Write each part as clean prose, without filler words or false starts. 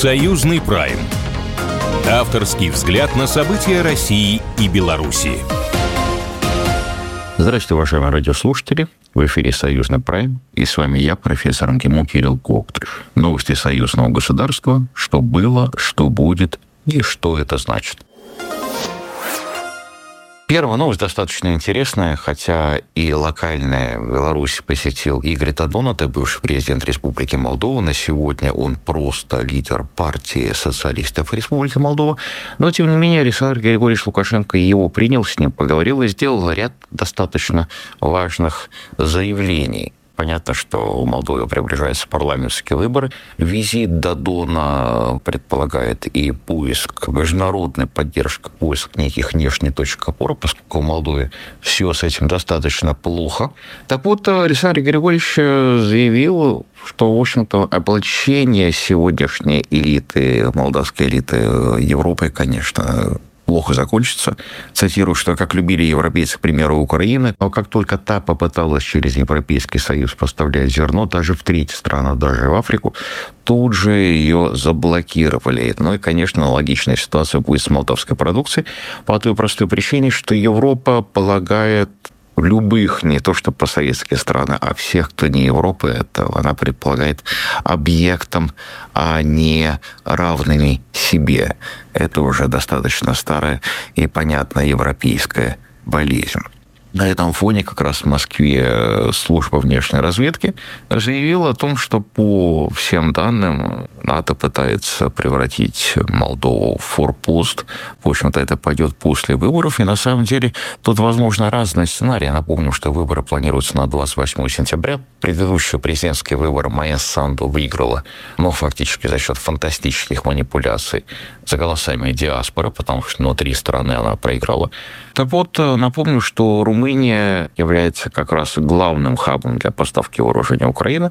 Союзный прайм. Авторский взгляд на события России и Беларуси. Здравствуйте, уважаемые радиослушатели. В эфире «Союзный прайм». И с вами я, профессор МГИМО Кирилл Коктыш. Новости союзного государства. Что было, что будет и что это значит. Первая новость достаточно интересная, хотя и локальная. Беларусь посетил Игорь Додон, это бывший президент Республики Молдова. На сегодня он просто лидер партии социалистов Республики Молдова. Но, тем не менее, Александр Григорьевич Лукашенко его принял, с ним поговорил и сделал ряд достаточно важных заявлений. Понятно, что в Молдове приближаются парламентские выборы. Визит Додона предполагает и поиск международной поддержки, поиск неких внешних точек опоры, поскольку в Молдове все с этим достаточно плохо. Так вот, Александр Григорьевич заявил, что, в общем-то, облачение сегодняшней элиты, молдавской элиты Европы, конечно, плохо закончится. Цитирую, что, как любили европейцы, к примеру, Украины, но как только та попыталась через Европейский Союз поставлять зерно, даже в третьи страны, даже в Африку, тут же ее заблокировали. Ну и, конечно, аналогичная ситуация будет с молдавской продукцией по той простой причине, что Европа полагает любых, не то что постсоветские страны, а всех, кто не Европы, это она предполагает объектом, а не равными себе. Это уже достаточно старая и понятная европейская болезнь. На этом фоне как раз в Москве служба внешней разведки заявила о том, что по всем данным НАТО пытается превратить Молдову в форпост. В общем-то, это пойдет после выборов. И на самом деле тут возможно разные сценарии. Я напомню, что выборы планируются на 28 сентября. Предыдущие президентские выборы Майя Санду выиграла, но фактически за счет фантастических манипуляций за голосами диаспоры, потому что внутри страны она проиграла. Так вот, напомню, что Румыния является как раз главным хабом для поставки вооружения Украины,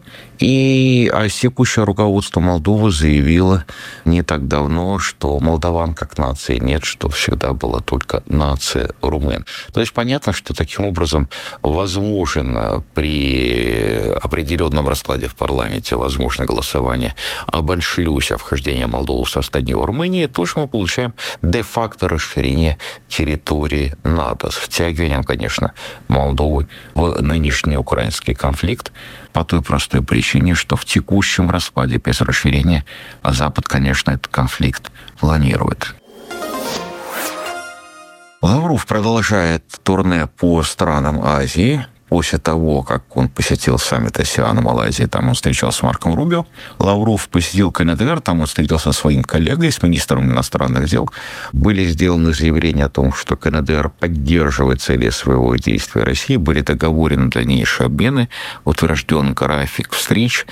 и текущее руководство Молдовы заявило не так давно, что молдаван как нации нет, что всегда была только нация румын. То есть понятно, что таким образом возможен при определенном раскладе в парламенте возможно голосование об аншлюсе, о вхождении Молдовы в состав Румынии, тоже мы получаем де-факто расширение территории НАТО с втягиванием, конечно, Молдовы в нынешний украинский конфликт по той простой причине, что в текущем раскладе без расширения Запад, конечно, этот конфликт планирует. Лавров продолжает турне по странам Азии. После того, как он посетил саммит АСЕАН в Малайзии, там он встречался с Марком Рубио. Лавров посетил КНДР, там он встретился со своим коллегой, с министром иностранных дел. Были сделаны заявления о том, что КНДР поддерживает цели своего действия России. Были договорены дальнейшие обмены, утвержден график встреч.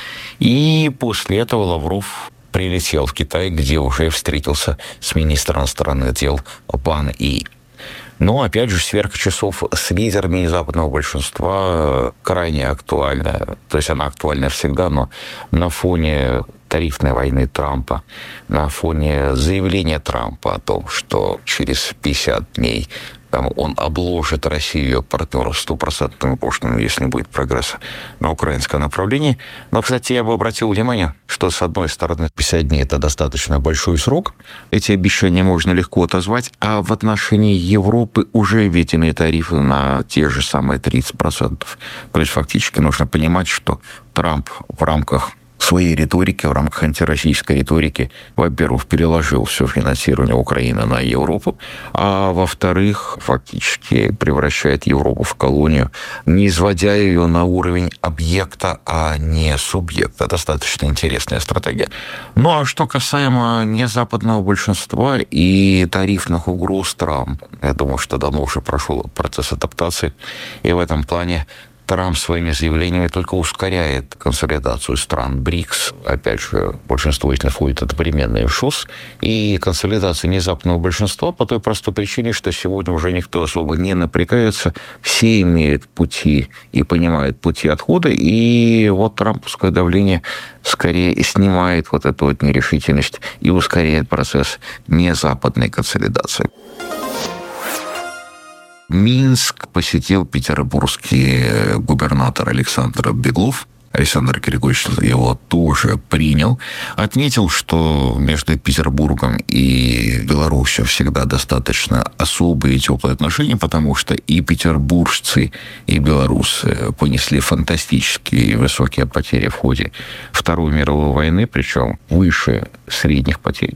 И после этого Лавров прилетел в Китай, где уже встретился с министром иностранных дел Пан И. Но, опять же, сверка часов с лидерами западного большинства крайне актуальна. То есть она актуальна всегда, но на фоне тарифной войны Трампа, на фоне заявления Трампа о том, что через 50 дней он обложит Россию партнеров 100% пошлинами, если не будет прогресса на украинском направлении. Но, кстати, я бы обратил внимание, что, с одной стороны, 50 дней – это достаточно большой срок. Эти обещания можно легко отозвать. А в отношении Европы уже введены тарифы на те же самые 30%. То есть, фактически, нужно понимать, что Трамп в рамках своей риторики, в рамках антироссийской риторики, во-первых, переложил все финансирование Украины на Европу, а во-вторых, фактически превращает Европу в колонию, не изводя ее на уровень объекта, а не субъекта. Достаточно интересная стратегия. Ну, а что касаемо незападного большинства и тарифных угроз Трампа, я думаю, что давно уже прошел процесс адаптации, и в этом плане Трамп своими заявлениями только ускоряет консолидацию стран БРИКС. Опять же, большинство из них входит одновременно в ШОС. И консолидация внезапного большинства по той простой причине, что сегодня уже никто особо не напрягается. Все имеют пути и понимают пути отхода. И вот трамповское давление скорее снимает вот эту вот нерешительность и ускоряет процесс незападной консолидации. Минск посетил петербургский губернатор Александр Беглов. Александр Григорьевич его тоже принял. Отметил, что между Петербургом и Беларусью всегда достаточно особые и теплые отношения, потому что и петербуржцы, и белорусы понесли фантастические высокие потери в ходе Второй мировой войны, причем выше средних потерь.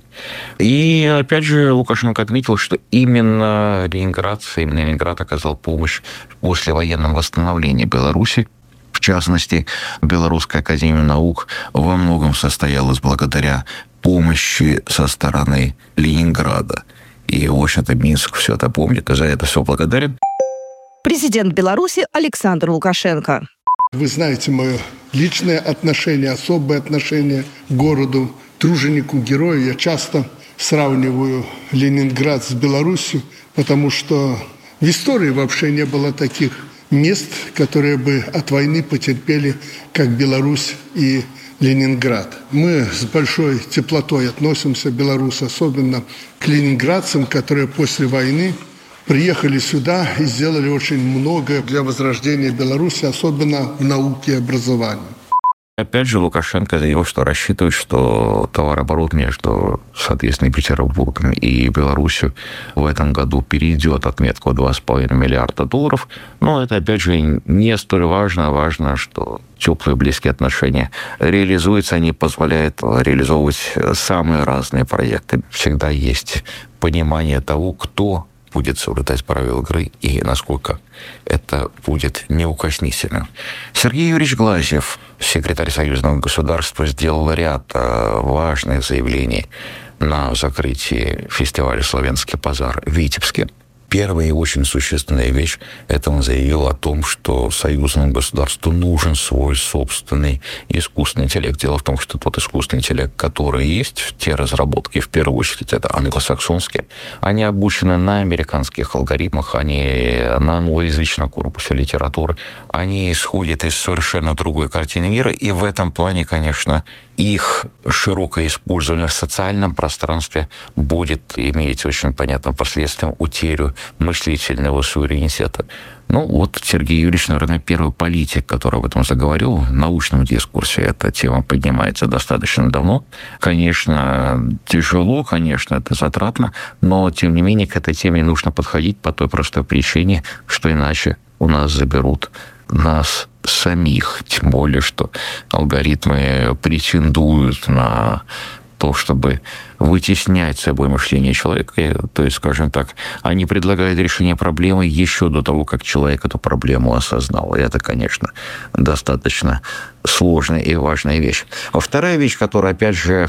И, опять же, Лукашенко отметил, что именно Ленинград оказал помощь в послевоенном восстановлении Беларуси. В частности, Белорусская академия наук во многом состоялась благодаря помощи со стороны Ленинграда. И, в общем-то, Минск все это помнит и за это все благодарен. Президент Беларуси Александр Лукашенко. Вы знаете мое личное отношение, особое отношение к городу, труженику, герою. Я часто сравниваю Ленинград с Беларусью, потому что в истории вообще не было таких мест, которые бы от войны потерпели, как Беларусь и Ленинград. Мы с большой теплотой относимся, белорусы, особенно к ленинградцам, которые после войны приехали сюда и сделали очень многое для возрождения Беларуси, особенно в науке и образовании. Опять же, Лукашенко заявил, что рассчитывает, что товарооборот между, соответственно, Петербургом и Беларусью в этом году перейдет отметку $2,5 миллиарда. Но это, опять же, не столь важно. Важно, что теплые близкие отношения реализуются, они позволяют реализовывать самые разные проекты. Всегда есть понимание того, кто будет соблюдать правила игры и насколько это будет неукоснительно. Сергей Юрьевич Глазьев, секретарь Союзного государства, сделал ряд важных заявлений на закрытии фестиваля «Славянский базар» в Витебске. Первая и очень существенная вещь – это он заявил о том, что союзному государству нужен свой собственный искусственный интеллект. Дело в том, что тот искусственный интеллект, который есть, те разработки, в первую очередь, это англосаксонские, они обучены на американских алгоритмах, они на англоязычном корпусе литературы, они исходят из совершенно другой картины мира, и в этом плане, конечно, их широкое использование в социальном пространстве будет иметь очень понятным последствием утерю мыслительного суверенитета. Ну, вот Сергей Юрьевич, наверное, первый политик, который об этом заговорил. В научном дискурсе эта тема поднимается достаточно давно. Конечно, тяжело, конечно, это затратно, но, тем не менее, к этой теме нужно подходить по той простой причине, что иначе у нас заберут нас самих. Тем более, что алгоритмы претендуют на то, чтобы вытеснять собой мышление человека. То есть, скажем так, они предлагают решение проблемы еще до того, как человек эту проблему осознал. И это, конечно, достаточно сложная и важная вещь. А вторая вещь, которая, опять же,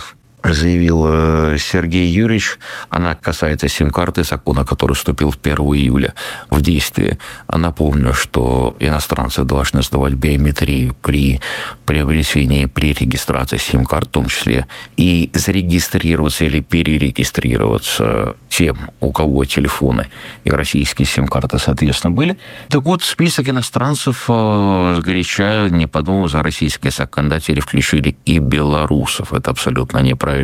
заявил Сергей Юрьевич, она касается сим-карты, закона, который вступил 1 июля в действие. Напомню, что иностранцы должны сдавать биометрию при приобретении, при регистрации сим-карт, в том числе, и зарегистрироваться или перерегистрироваться тем, у кого телефоны и российские сим-карты, соответственно, были. Так вот, список иностранцев сгоряча, не подумал, за российские законодатели включили и белорусов. Это абсолютно неправильно.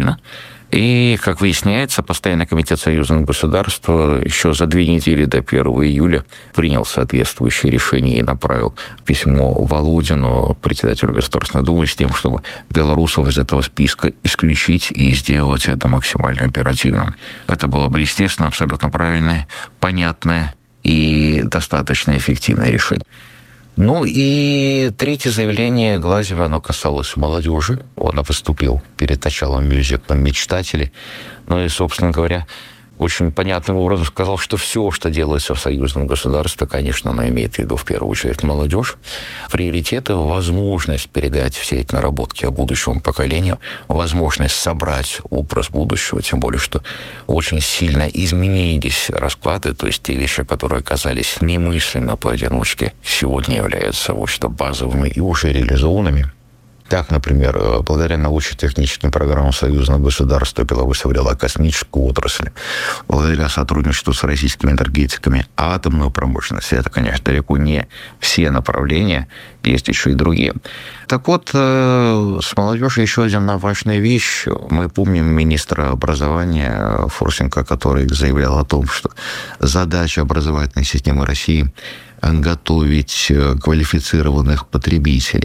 И, как выясняется, Постоянный комитет Союзного государства еще за 2 недели до 1 июля принял соответствующее решение и направил письмо Володину, председателю Государственной Думы, с тем, чтобы белорусов из этого списка исключить и сделать это максимально оперативным. Это было бы, естественно, абсолютно правильное, понятное и достаточно эффективное решение. Ну и третье заявление Глазьева, оно касалось молодежи. Он выступил перед началом мюзикла «Мечтатели». Ну и, собственно говоря, очень понятным образом сказал, что все, что делается в союзном государстве, конечно, оно имеет в виду в первую очередь молодежь. Приоритеты, возможность передать все эти наработки будущему поколению, возможность собрать образ будущего, тем более, что очень сильно изменились расклады, то есть те вещи, которые казались немыслимо поодиночке, сегодня являются, в общем-то, базовыми и уже реализованными. Так, например, благодаря научно-техническим программам союзного государства Беларусь обрела космическую отрасль. Благодаря сотрудничеству с российскими энергетиками, атомную промышленность. Это, конечно, далеко не все направления, есть еще и другие. Так вот, с молодежью еще одна важная вещь. Мы помним министра образования Фурсенко, который заявлял о том, что задача образовательной системы России – готовить квалифицированных потребителей.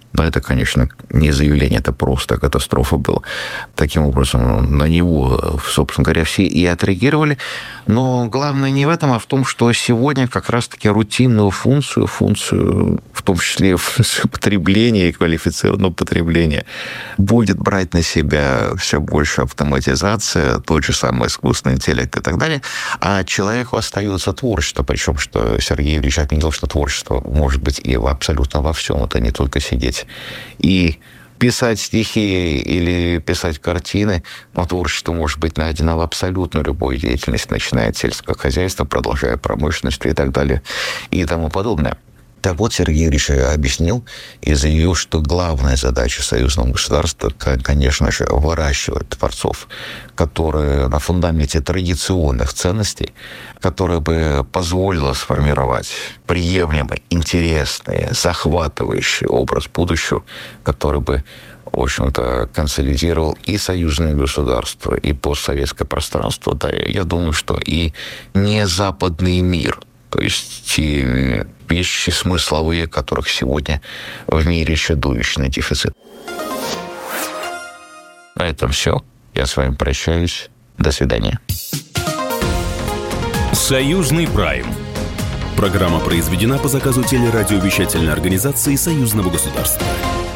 Но это, конечно, не заявление, это просто катастрофа была. Таким образом, на него, собственно говоря, все и отреагировали. Но главное не в этом, а в том, что сегодня как раз-таки рутинную функцию, в том числе потребления и квалифицированного потребления, будет брать на себя все больше автоматизация, тот же самый искусственный интеллект и так далее. А человеку остается творчество. Причем, что Сергей Ильич отметил, что творчество может быть и абсолютно во всем. Это не только сидеть и писать стихи или писать картины, но творчество может быть найдено в абсолютно любой деятельности, начиная от сельского хозяйства, продолжая промышленность и так далее и тому подобное. Так вот, Сергей Ильич объяснил и заявил, что главная задача союзного государства, конечно же, выращивать творцов, которые на фундаменте традиционных ценностей, которые бы позволило сформировать приемлемый, интересный, захватывающий образ будущего, который бы, в общем-то, консолидировал и союзное государство, и постсоветское пространство. Да, я думаю, что и не западный мир, то есть те вещи смысловые, которых сегодня в мире чудовищный дефицит. На этом все. Я с вами прощаюсь. До свидания. Союзный прайм. Программа произведена по заказу телерадиовещательной организации Союзного государства.